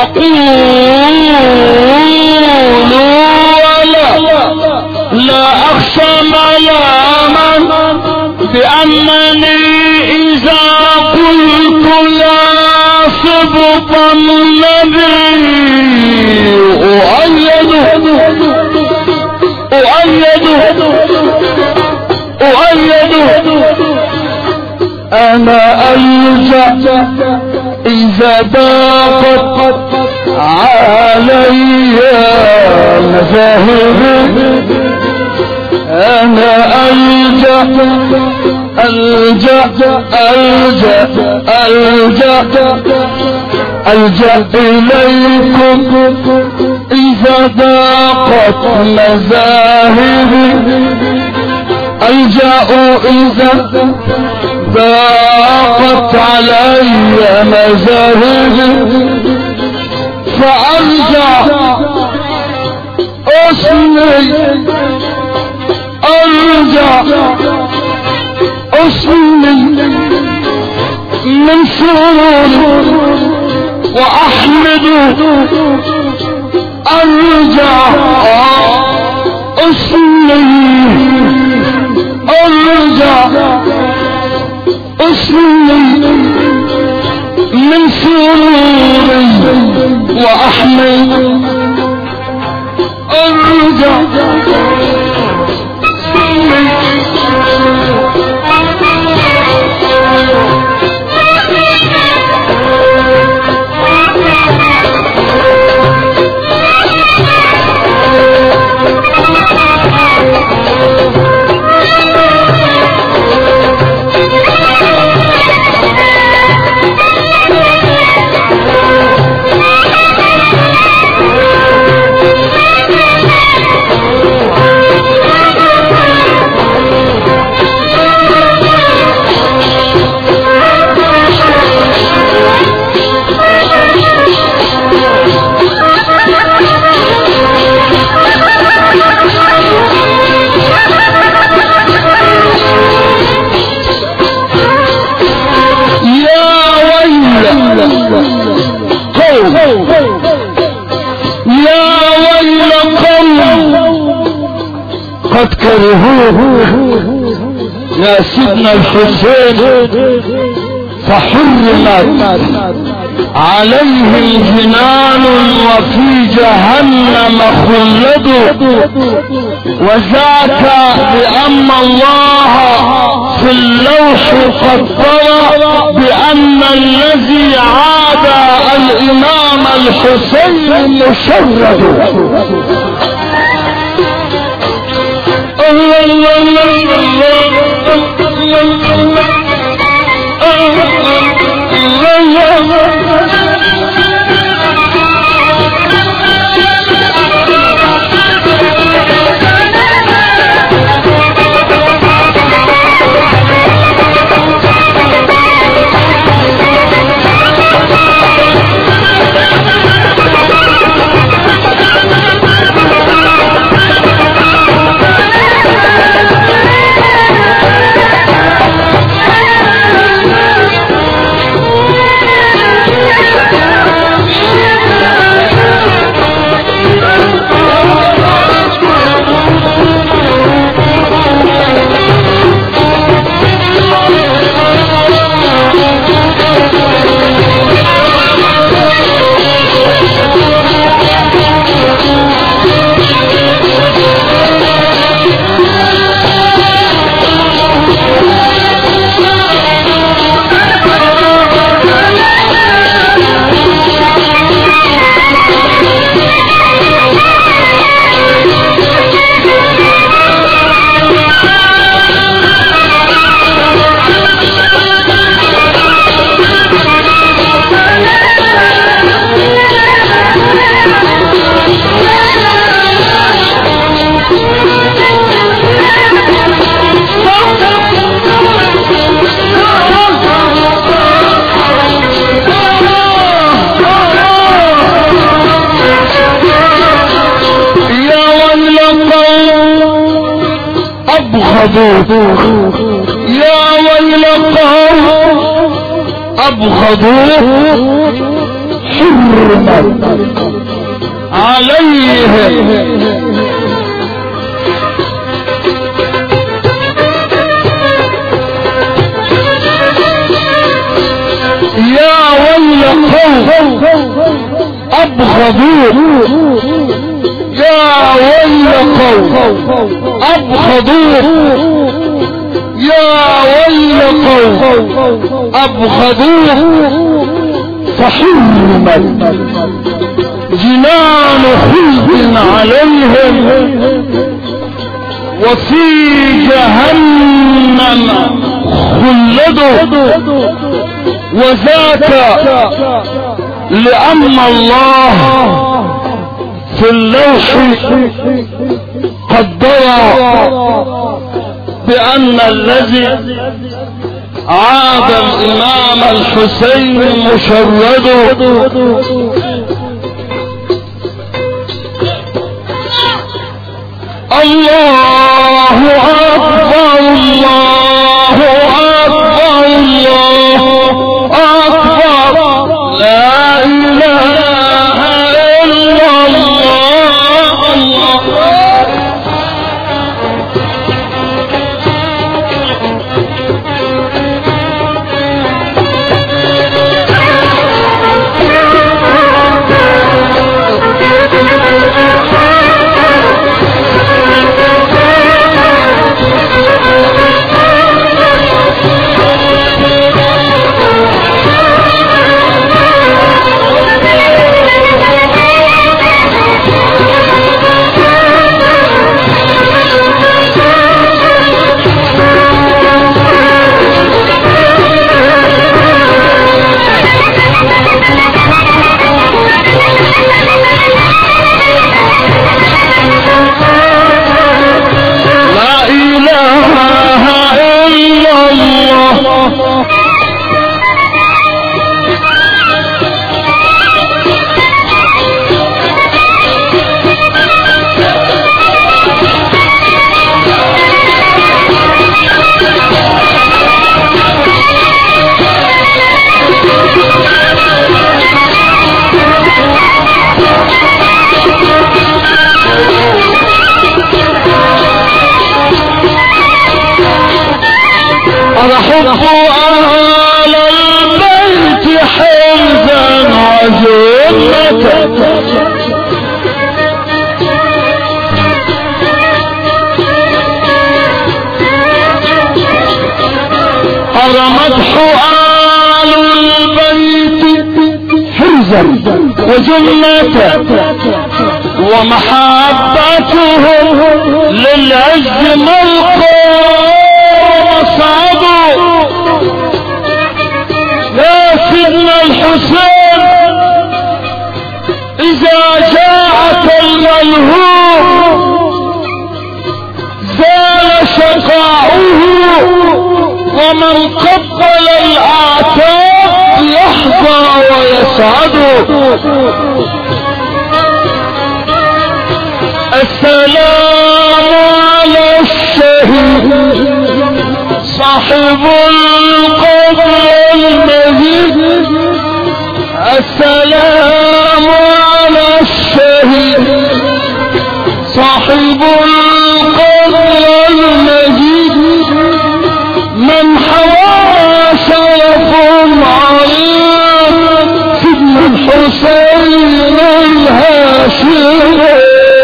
أقول لا أخشى ملاما بأنني إذا قلت لا سبط النبي أؤيد أنا ألجأ إذا ضاقت علي مذاهبي أنا ألجأ إليكم إذا ضاقت مذاهبي ألجأ إذا ضاقت علي مذاهبي فأرجع أسمي من سرور وأحمد أرجع أسمي من سروري وأحمد أرجع قد كرهوه يا سيدنا الحسين فحرمت عليهم جنان وفي جهنم خلدوا وذاك بأن الله في اللوح قدر بأن الذي عاد الإمام الحسين مشرد يا ويل قوم أبغضوه حرمت عليهم. يا ويل قوم أبغضوه، يا ويل قوم أبغضوه، يا ويل قوم أبغضوه، فحرمت جنان خلد عليهم، وفي جهنم خلدوا، وذاك لأن الله في اللوح قدر بأن الذي عاد الإمام الحسين مشرد. الله أكبر، الله أكبر، الله أكبر، لا إله إلا الله، الله أحب أهل البيت حمزا وجنة، مدح آل البيت حمزا وجنة، ومحبتهم للعز ملقا صعدوا. يا سيدنا الحسين إذا جاءك الملهوم زال شقاؤه، ومن قبل الأعتاب يحظى ويسعد. السلام على الشهيد صاحب القدر المجيد، السلام على الشهيد صاحب القدر المجيد، من حوى شرف عظيم سيدنا الحسين الهاشمي.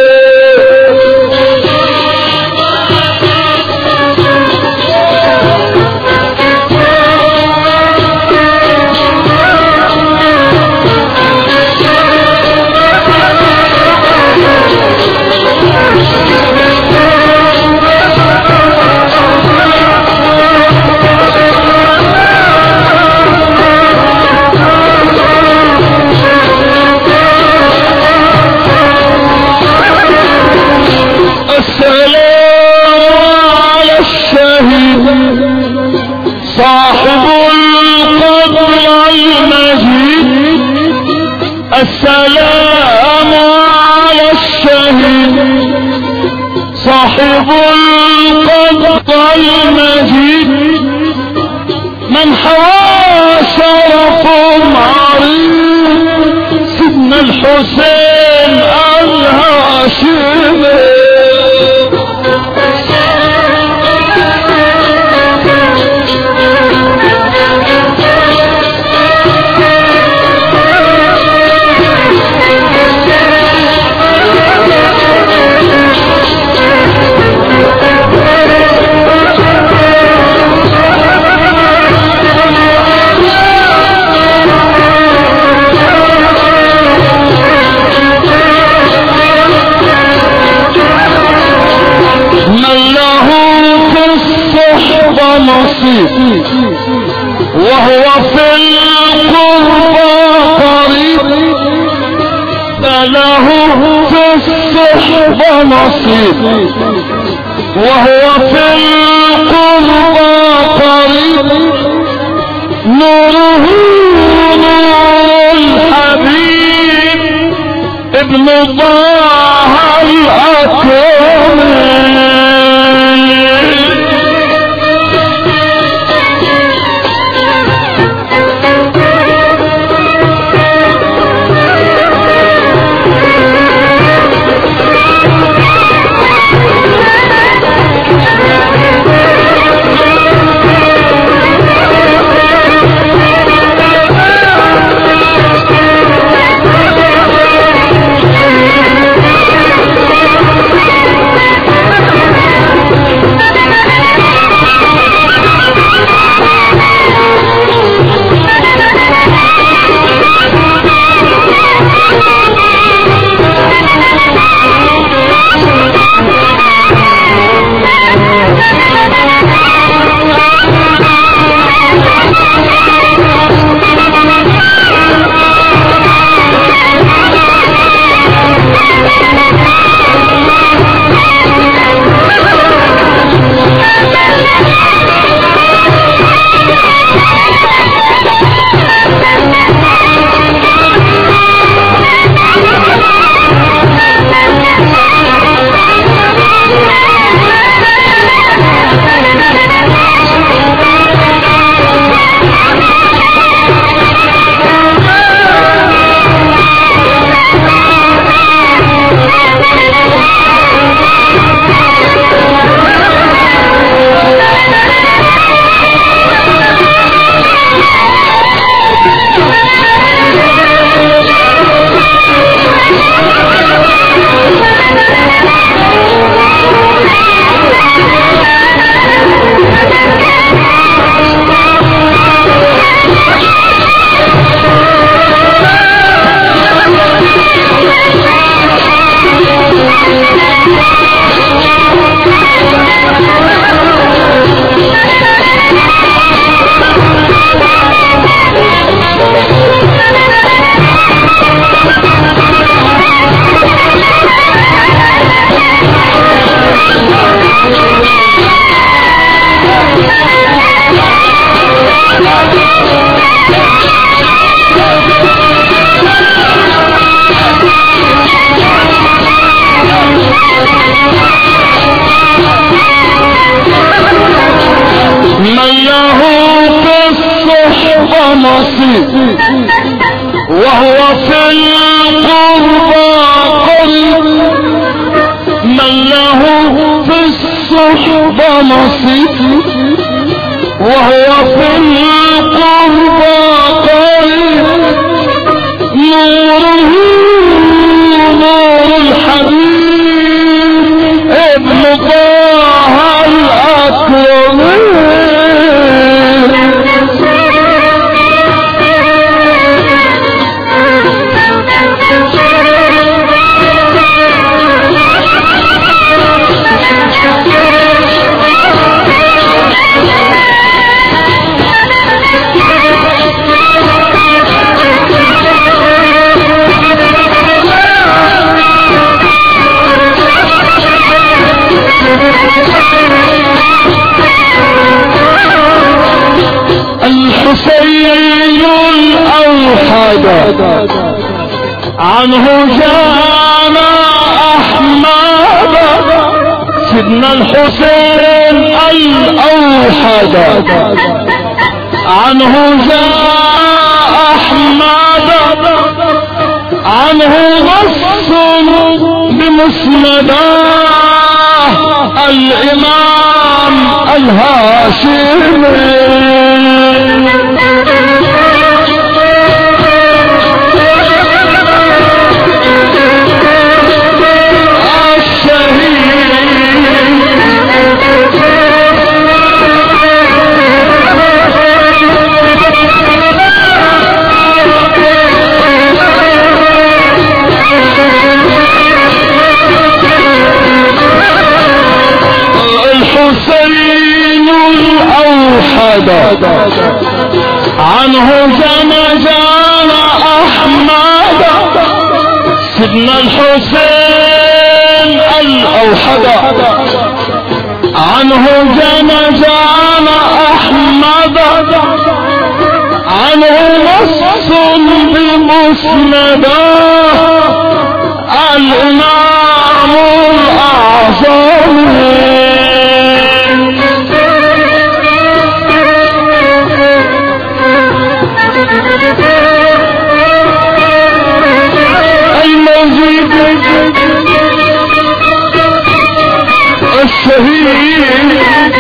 صاحب القدر المجيد، السلام على الشهيد صاحب القدر المجيد، من حوى شرف عريض الحسين الهاشمي نصيب وهو في القربى قريب فله في الصحبة نصيب وهو في القربى قريب نوره نور الحبيب ابن طه الأكرم وهو في القربى قريب من له في الصحبة نصيب وهو في القربى قريب نوره نور الحبيب ابن طه الأكرم الحسين الأوحد عنه جانا أحمد سيدنا الحسين الأوحد عنه جاء أحمد عنه نص بمسنداه الإمام الهاشمي الحسين الأوحد عنه جنجان أحمد سيدنا الحسين الأوحد عنه جنجان أحمد عنه نص بمسنده الإمام الأعظم الموجود الشهيد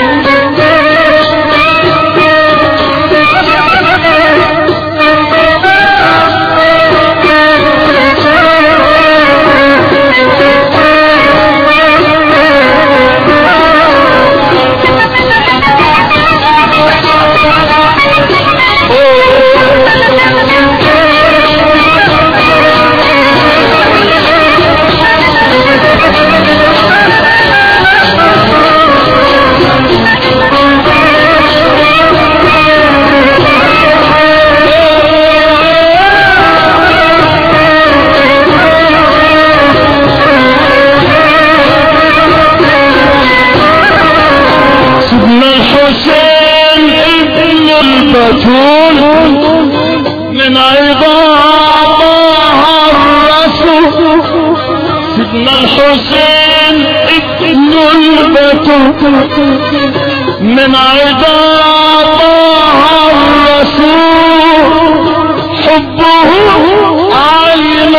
من عظامها الرسول سيدنا الحسين ابن البتول من عظامها الرسول حبه عين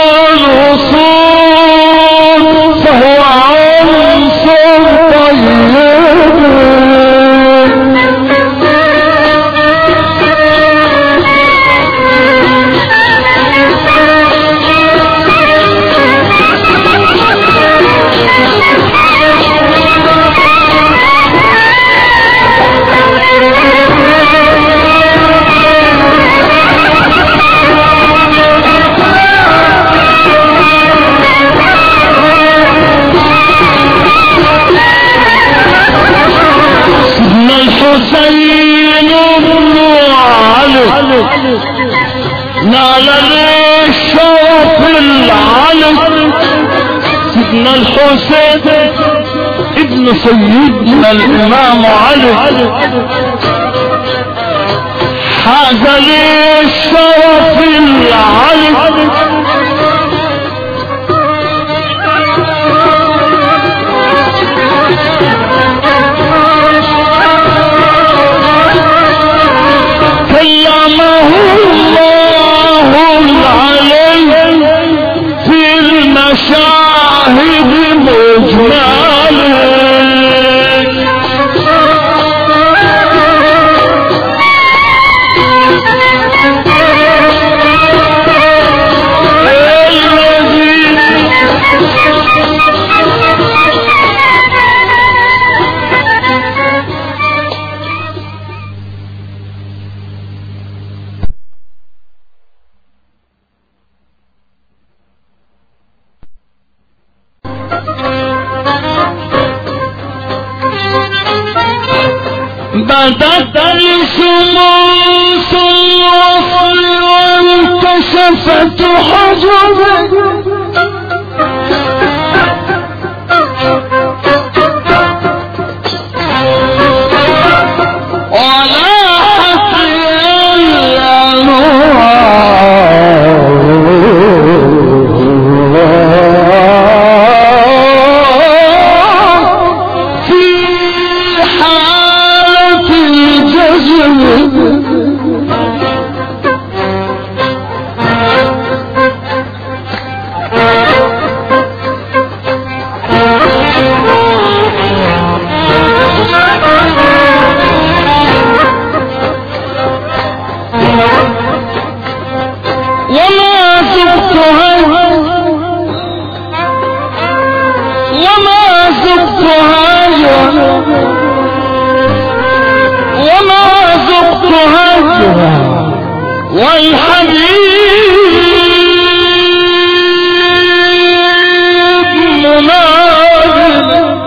الوصول فهو عنصر طيب حسين بن علي نال للشرف العلي سيدنا الحسين ابن سيدنا الإمام علي حاز للشرف العلي كلمه الله العلي في المشاهد مجملا بدت الشموس الوصل وانكشفت حجبه والحبيب منادل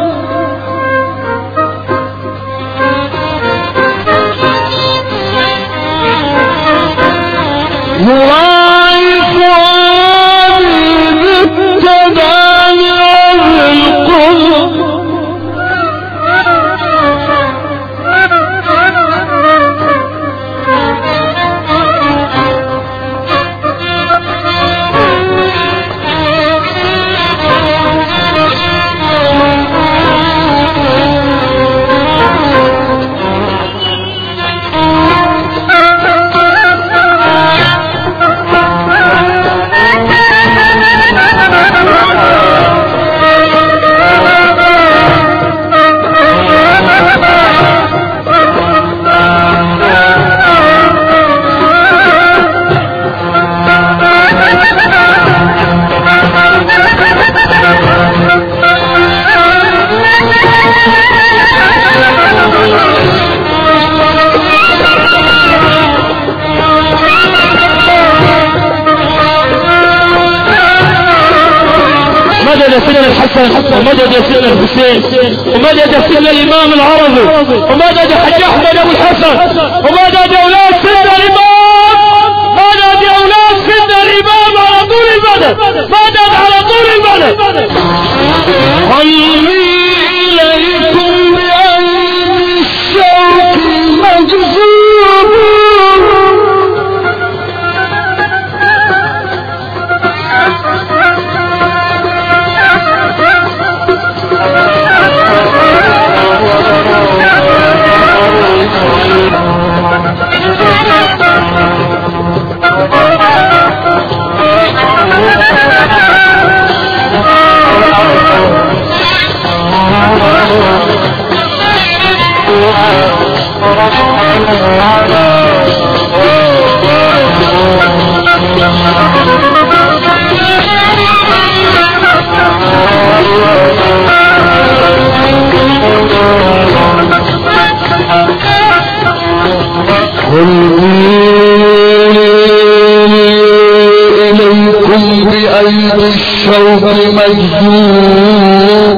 يراعي فؤادي بالتداني والقلب ومدد سيدنا الحسن ومدد سيدنا الحسين ومدد سيدنا الإمام العربي ومدد حج أحمد أبو الحسن ومدد أولاد سيدنا الإمام مدد أولاد سيدنا الإمام على طول المدد مدد على طول المدد قلبي إليكم بأيدي الشوق مجذوب إليكم بأيدي الشوق مجذوب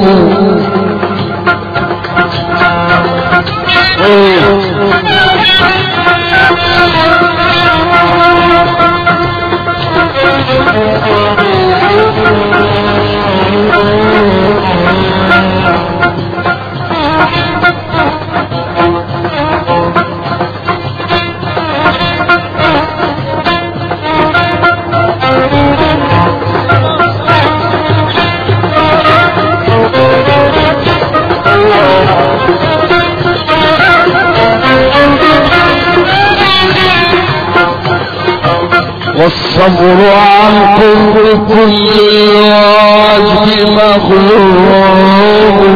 والصبر عن قرب كل الواجب مخلوق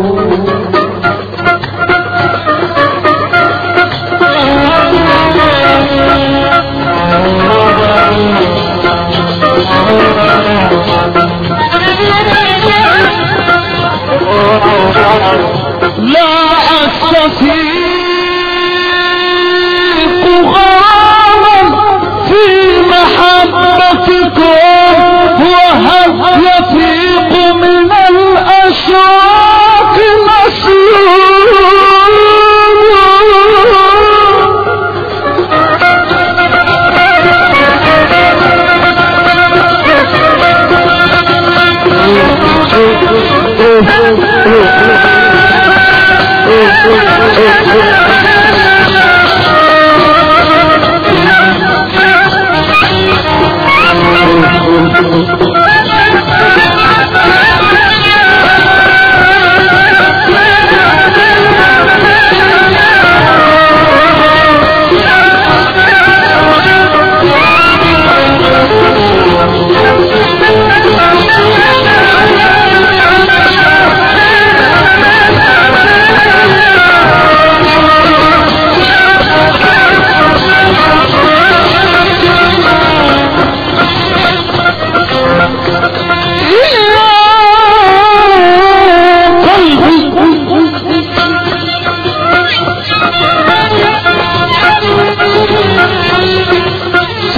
لا أستفيق غراما في محبتكم وهل يفيق من الأشواق مسلوب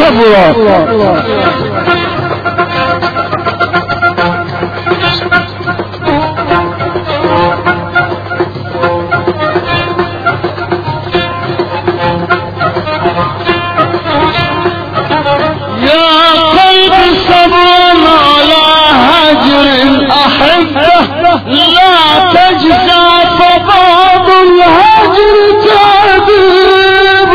صبرا. لا تجزى فبعض الهجر تعذيب.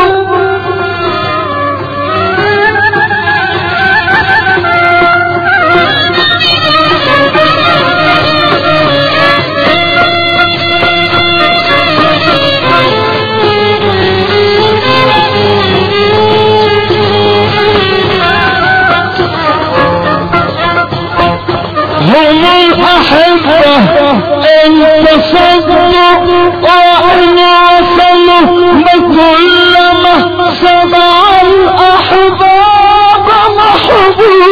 هم الأحبة إن تصدوا وإن وصلوا بكلما سمع الأحباب محبوب.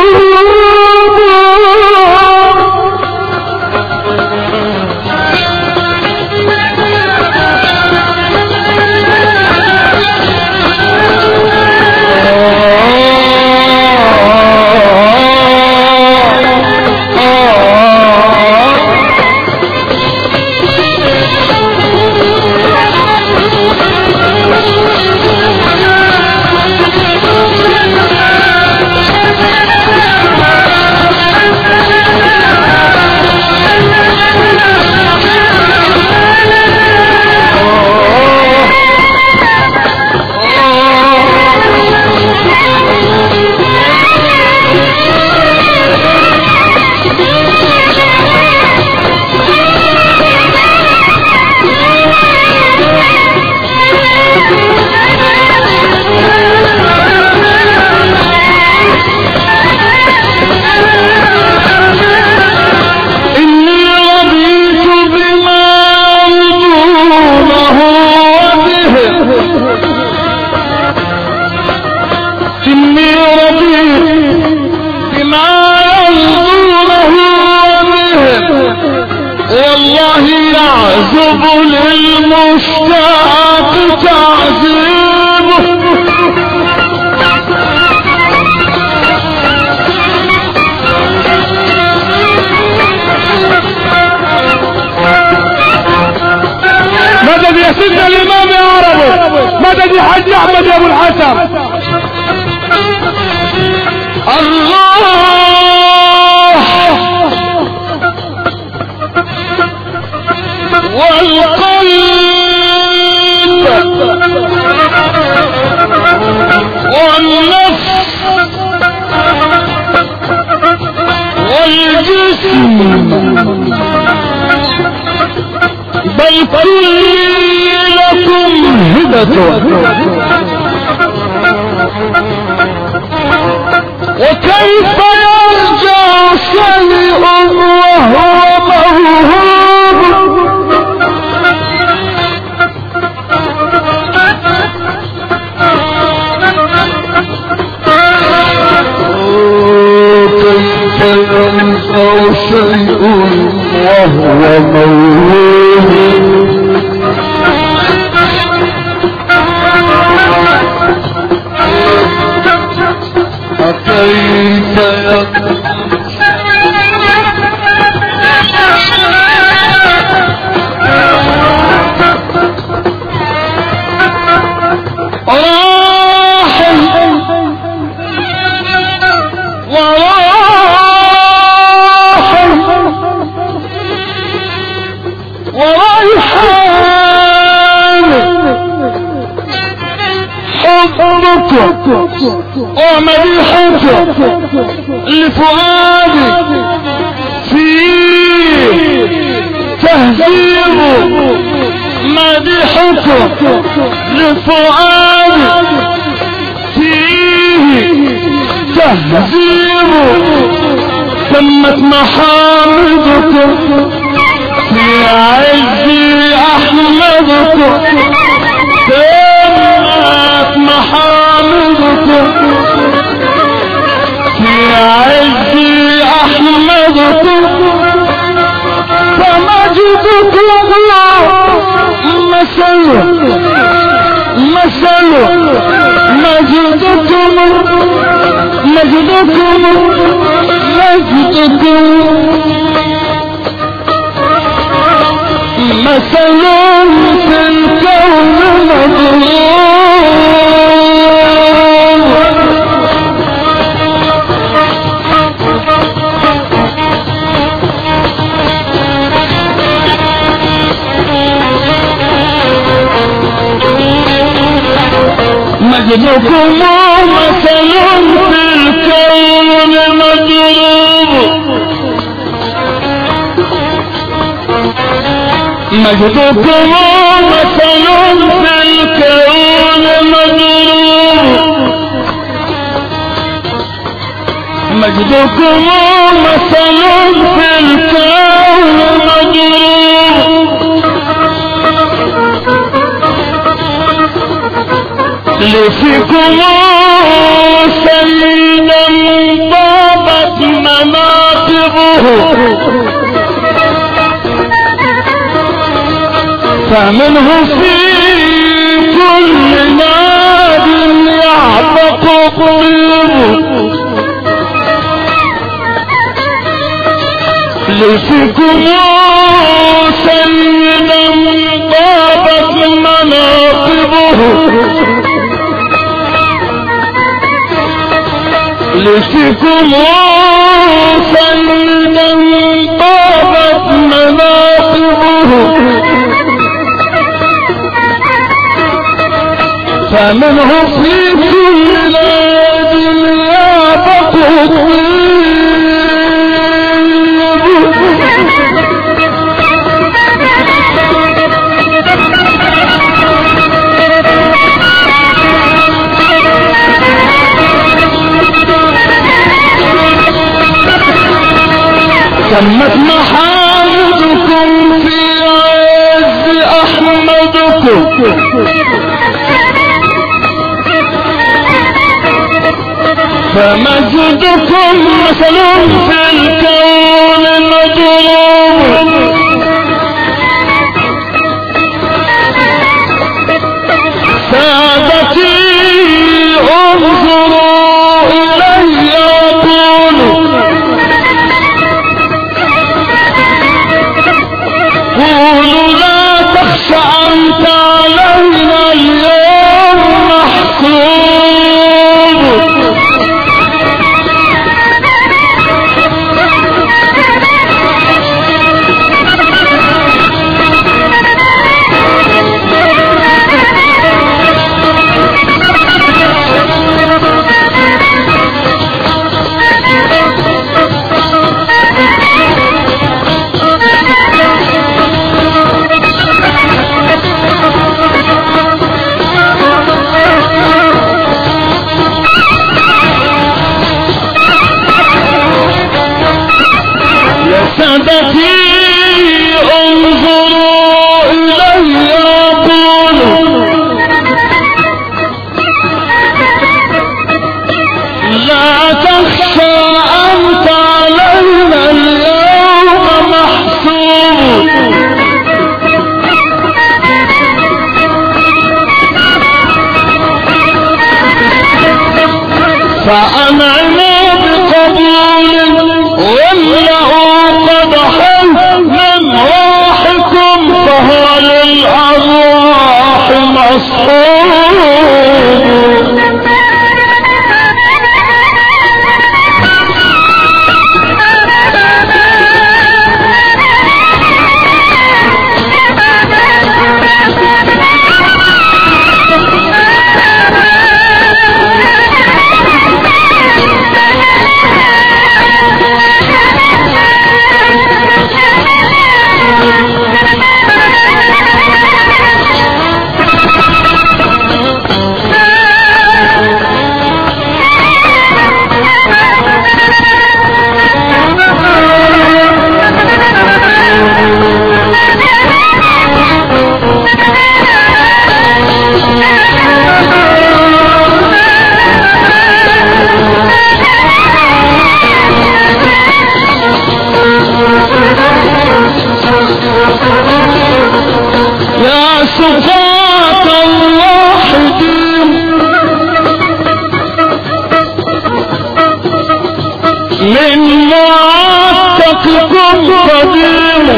يعزب للمشتاق تعذيبه. مدد يا سيدنا الامام يا عربي، مدد يا حاج احمد يا ابو الحسن. الله والقلب والنفس والجسم بل كل لكم هبة. وكيف يرجع شيء وهو موهوب. كيف ينفع شيء وهو موهوب. كيف ومديحك لفؤادي فيه تهذيب. مديحك لفؤادي فيه تهذيب. تمت محامدك في عزي احمدك. تمت محامدك في عزي احمدك. فمجدك الله مثل مجدك مجدكم مثل في الكون مضروب مجدكم مثل في الكون مضروب مجدكم مثل في الكون مضروب مجدكم مثل في الكون مضروب لفيكم سيدا طابت مناقبه فمنه في كل ناد يعبق قلبه لفيكم سيدا طابت مناقبه لفيكم سيدا طابت مناقبه فمنه في كل ناد يعبق تمت محامدكم في عز احمدكم فمجدكم مثل في الكون مضروب سادتي انظروا الي قولوا قولوا لا تخشى انت علينا اليوم محسوب سادتي انظروا الي قولوا لا تخشى انت علينا اليوم محسوب فانعموا بقبول واملأوا قدحا من روحكم فهو للأرواح مصحوب من معتقكم قديم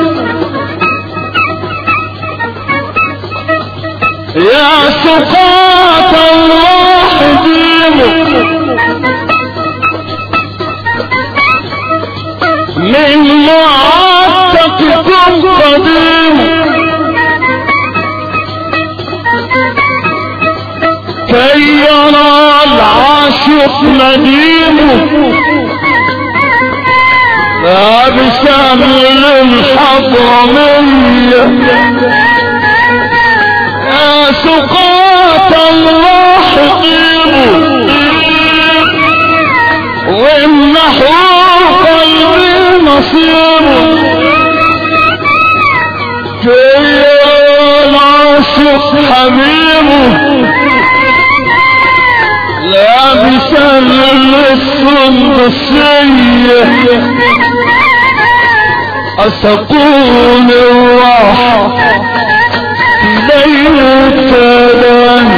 يا سقاة الواحدين من معتقكم قديم كي يرى العاشق نديم لابسا من الحضرمية يا سقاة الواحدين وامنحوا قلبي نصير كي العاشق حبيبه لابسا للسندسية أسقون الراحة في ليلة التالي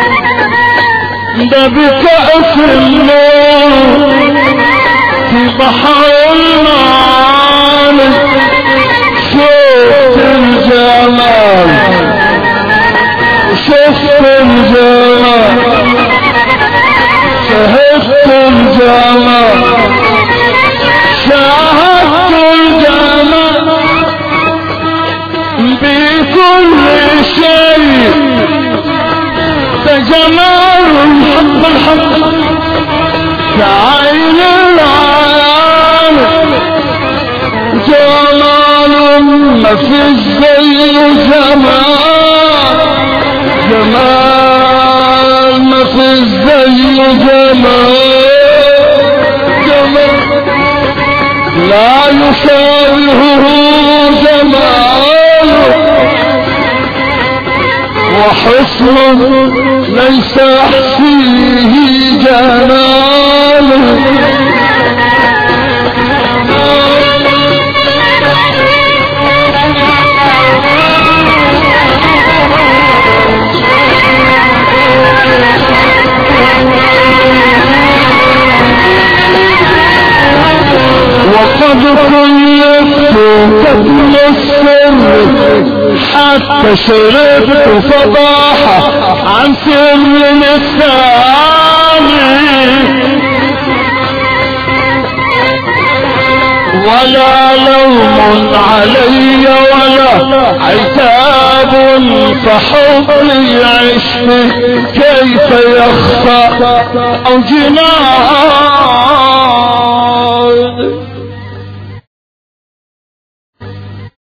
ده بكأس النور في بحر المعاني شفت الجمال شفت الجمال شاهدت الجمال شاهدت الجمال بكل شيء فجمال الحق الحق كعين العالم جمال ما في الزي جمال جمال ما في الزي جمال لا يشابهه جمال وحسن ليس يحصيه جمال وقد كلفت كتم السر حتى شربت فضاحة عن سر الثاني ولا لوم علي ولا عتاب فحبي عشق كيف يخفى أو جنان